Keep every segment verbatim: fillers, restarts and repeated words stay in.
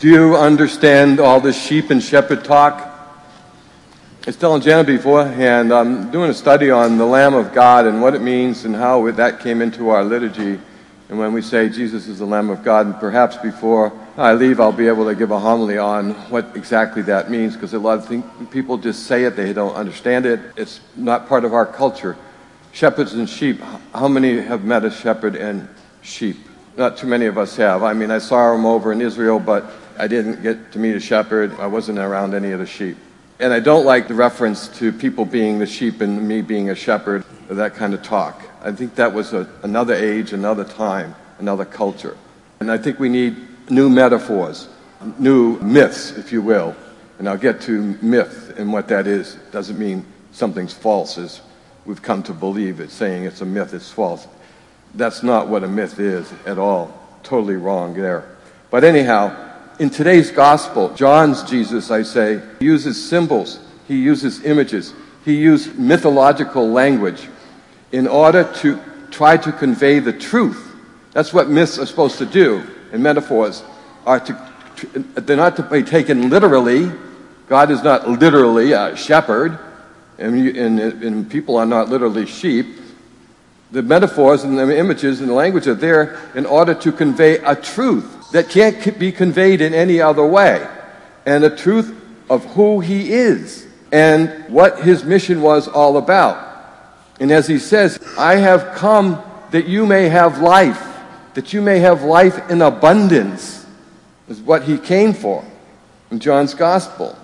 Do you understand all this sheep and shepherd talk? I was telling Janet beforehand, I'm doing a study on the Lamb of God and what it means and how that came into our liturgy. And when we say Jesus is the Lamb of God, and perhaps before I leave, I'll be able to give a homily on what exactly that means, because a lot of things, people just say it, they don't understand it. It's not part of our culture. Shepherds and sheep, how many have met a shepherd and sheep? Not too many of us have. I mean, I saw them over in Israel, but I didn't get to meet a shepherd. I wasn't around any of the sheep. And I don't like the reference to people being the sheep and me being a shepherd, or that kind of talk. I think that was a, another age, another time, another culture. And I think we need new metaphors, new myths, if you will. And I'll get to myth and what that is. It doesn't mean something's false, as we've come to believe it, saying it's a myth, it's false. That's not what a myth is at all. Totally wrong there. But anyhow, in today's gospel, John's Jesus, I say, uses symbols, he uses images, he used mythological language in order to try to convey the truth. That's what myths are supposed to do, and metaphors are to, they're not to be taken literally. God is not literally a shepherd, and, and, and people are not literally sheep. The metaphors and the images and the language are there in order to convey a truth that can't be conveyed in any other way, and a truth of who he is and what his mission was all about. And as he says, I have come that you may have life, that you may have life in abundance, is what he came for in John's gospel.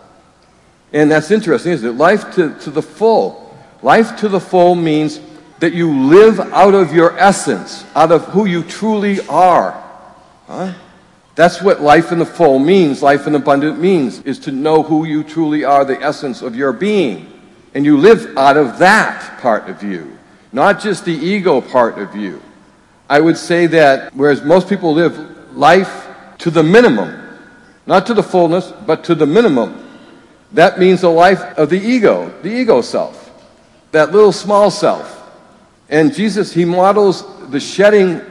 And that's interesting, isn't it? Life to, to the full. Life to the full means that you live out of your essence, out of who you truly are. Huh? That's what life in the full means, life in abundant means, is to know who you truly are, the essence of your being. And you live out of that part of you, not just the ego part of you. I would say that whereas most people live life to the minimum, not to the fullness, but to the minimum, that means the life of the ego, the ego self, that little small self. And Jesus, he models the shedding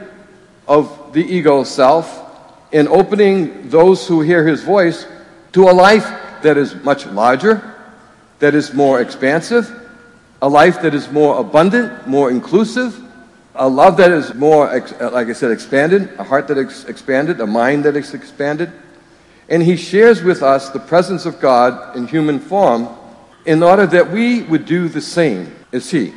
of the ego self and opening those who hear his voice to a life that is much larger, that is more expansive, a life that is more abundant, more inclusive, a love that is more, like I said, expanded, a heart that is expanded, a mind that is expanded. And he shares with us the presence of God in human form in order that we would do the same as he,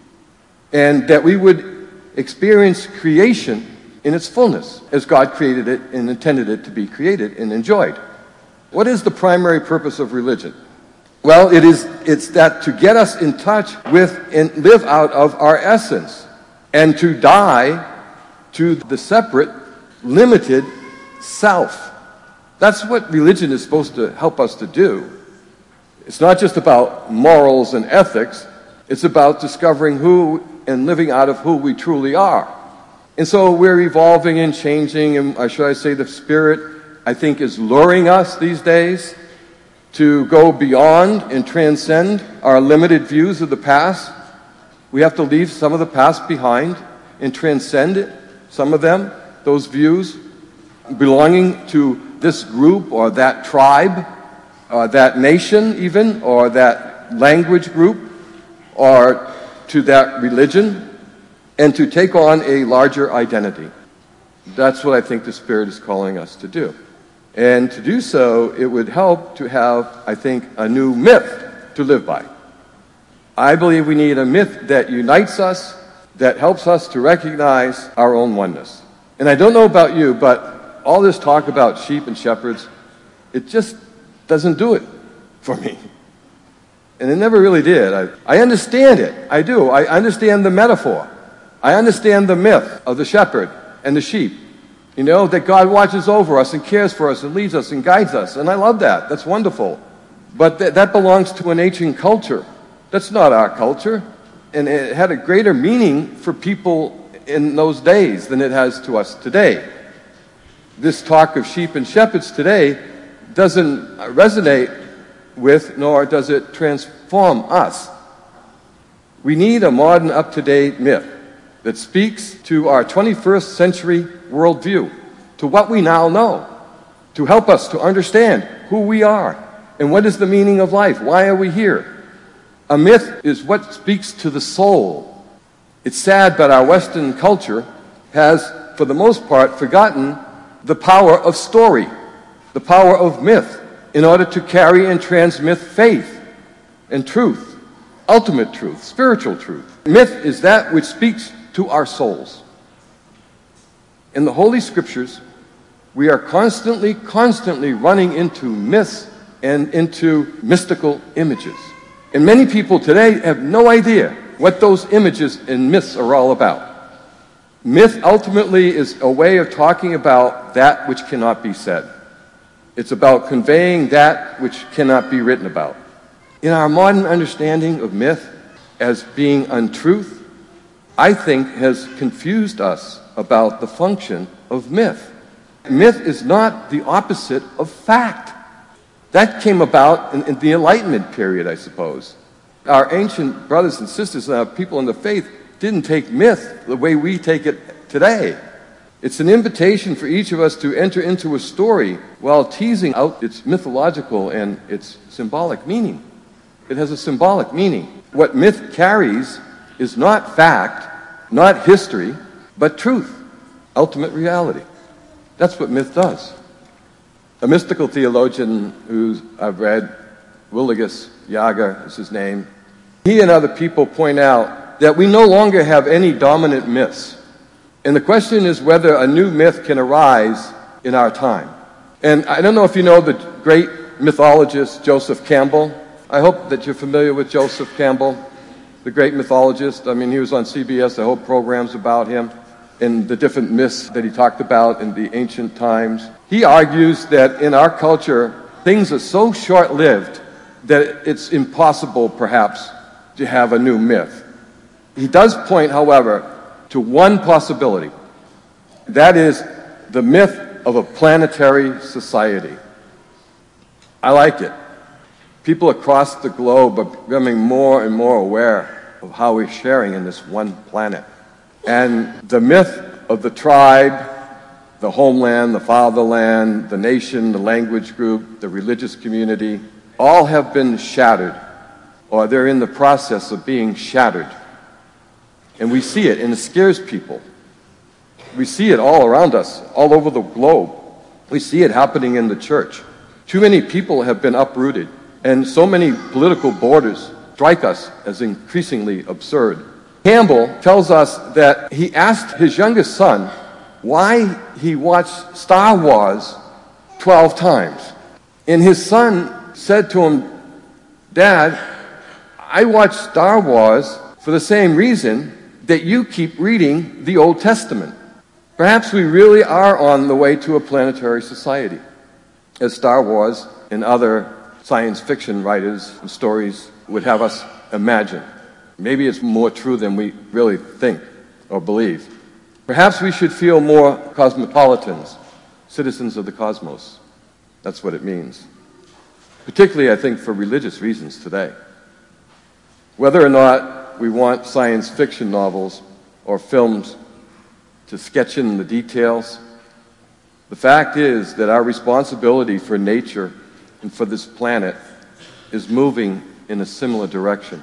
and that we would experience creation in its fullness as God created it and intended it to be created and enjoyed. What is the primary purpose of religion? Well, it is, it's that to get us in touch with and live out of our essence, and to die to the separate, limited self. That's what religion is supposed to help us to do. It's not just about morals and ethics, it's about discovering who and living out of who we truly are. And so we're evolving and changing, and or should I say the Spirit, I think, is luring us these days to go beyond and transcend our limited views of the past. We have to leave some of the past behind and transcend it, some of them, those views, belonging to this group or that tribe, or that nation even, or that language group, or to that religion, and to take on a larger identity. That's what I think the Spirit is calling us to do. And to do so, it would help to have, I think, a new myth to live by. I believe we need a myth that unites us, that helps us to recognize our own oneness. And I don't know about you, but all this talk about sheep and shepherds, it just doesn't do it for me. And it never really did. I, I understand it. I do. I understand the metaphor. I understand the myth of the shepherd and the sheep. You know, that God watches over us and cares for us and leads us and guides us. And I love that. That's wonderful. But th- that belongs to an ancient culture. That's not our culture. And it had a greater meaning for people in those days than it has to us today. This talk of sheep and shepherds today doesn't resonate with, nor does it transform us. We need a modern, up-to-date myth that speaks to our twenty-first century worldview, to what we now know. to help us to understand who we are and what is the meaning of life. Why are we here? A myth is what speaks to the soul. It's sad, but our Western culture has, for the most part, forgotten the power of story, the power of myth, in order to carry and transmit faith and truth, ultimate truth, spiritual truth. Myth is that which speaks to our souls. In the Holy Scriptures, we are constantly, constantly running into myths and into mystical images. And many people today have no idea what those images and myths are all about. Myth ultimately is a way of talking about that which cannot be said. It's about conveying that which cannot be written about. In our modern understanding of myth as being untruth, I think has confused us about the function of myth. Myth is not the opposite of fact. That came about in, in the Enlightenment period, I suppose. Our ancient brothers and sisters and our people in the faith didn't take myth the way we take it today. It's an invitation for each of us to enter into a story while teasing out its mythological and its symbolic meaning. It has a symbolic meaning. What myth carries is not fact, not history, but truth, ultimate reality. That's what myth does. A mystical theologian who I've read, Williges Yaga is his name, he and other people point out that we no longer have any dominant myths. And the question is whether a new myth can arise in our time. And I don't know if you know the great mythologist Joseph Campbell. I hope that you're familiar with Joseph Campbell, the great mythologist. I mean, he was on C B S, the whole program's about him, and the different myths that he talked about in the ancient times. He argues that in our culture, things are so short-lived that it's impossible, perhaps, to have a new myth. He does point, however, to one possibility. That is the myth of a planetary society. I like it. People across the globe are becoming more and more aware of how we're sharing in this one planet. And the myth of the tribe, the homeland, the fatherland, the nation, the language group, the religious community, all have been shattered, or they're in the process of being shattered. And we see it, and it scares people. We see it all around us, all over the globe. We see it happening in the church. Too many people have been uprooted, and so many political borders strike us as increasingly absurd. Campbell tells us that he asked his youngest son why he watched Star Wars twelve times. And his son said to him, "Dad, I watch Star Wars for the same reason that you keep reading the Old Testament." Perhaps we really are on the way to a planetary society, as Star Wars and other science fiction writers and stories would have us imagine. Maybe it's more true than we really think or believe. Perhaps we should feel more cosmopolitans, citizens of the cosmos. That's what it means. Particularly, I think, for religious reasons today. Whether or not we want science fiction novels or films to sketch in the details, the fact is that our responsibility for nature and for this planet is moving in a similar direction.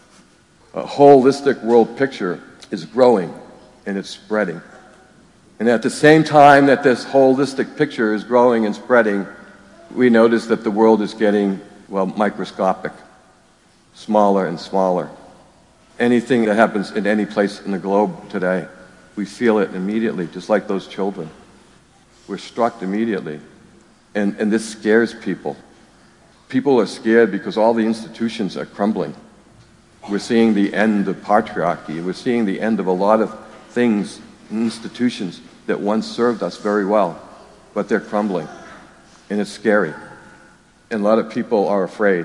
A holistic world picture is growing and it's spreading. And at the same time that this holistic picture is growing and spreading, we notice that the world is getting, well, microscopic, smaller and smaller. Anything that happens in any place in the globe today, we feel it immediately, just like those children. We're struck immediately. And, and this scares people. People are scared because all the institutions are crumbling. We're seeing the end of patriarchy. We're seeing the end of a lot of things, institutions that once served us very well, but they're crumbling. And it's scary. And a lot of people are afraid.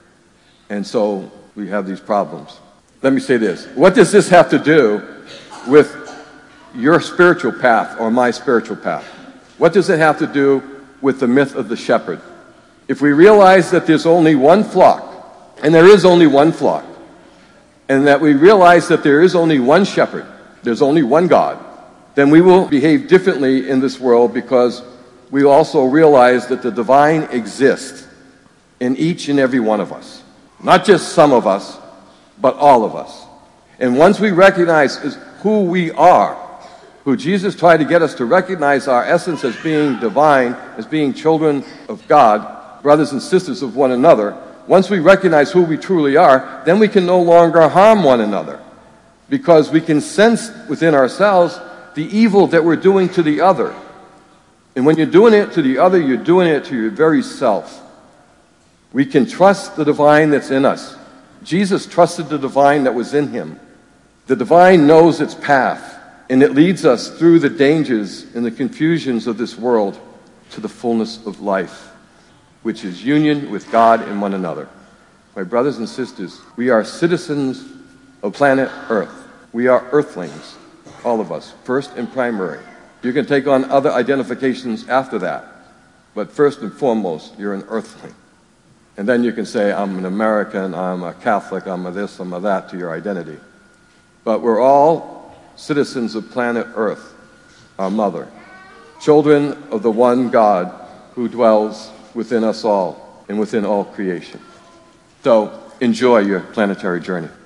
And so we have these problems. Let me say this. What does this have to do with your spiritual path or my spiritual path? What does it have to do with the myth of the shepherd? If we realize that there's only one flock, and there is only one flock, and that we realize that there is only one shepherd, there's only one God, then we will behave differently in this world because we also realize that the divine exists in each and every one of us. Not just some of us, but all of us. And once we recognize who we are, who Jesus tried to get us to recognize our essence as being divine, as being children of God, brothers and sisters of one another, once we recognize who we truly are, then we can no longer harm one another, because we can sense within ourselves the evil that we're doing to the other. And when you're doing it to the other, you're doing it to your very self. We can trust the divine that's in us. Jesus trusted the divine that was in him. The divine knows its path, and it leads us through the dangers and the confusions of this world to the fullness of life, which is union with God and one another. My brothers and sisters, we are citizens of planet Earth. We are earthlings, all of us, first and primary. You can take on other identifications after that, but first and foremost, you're an earthling. And then you can say, I'm an American, I'm a Catholic, I'm a this, I'm a that to your identity. But we're all citizens of planet Earth, our mother, children of the one God who dwells within us all and within all creation. So enjoy your planetary journey.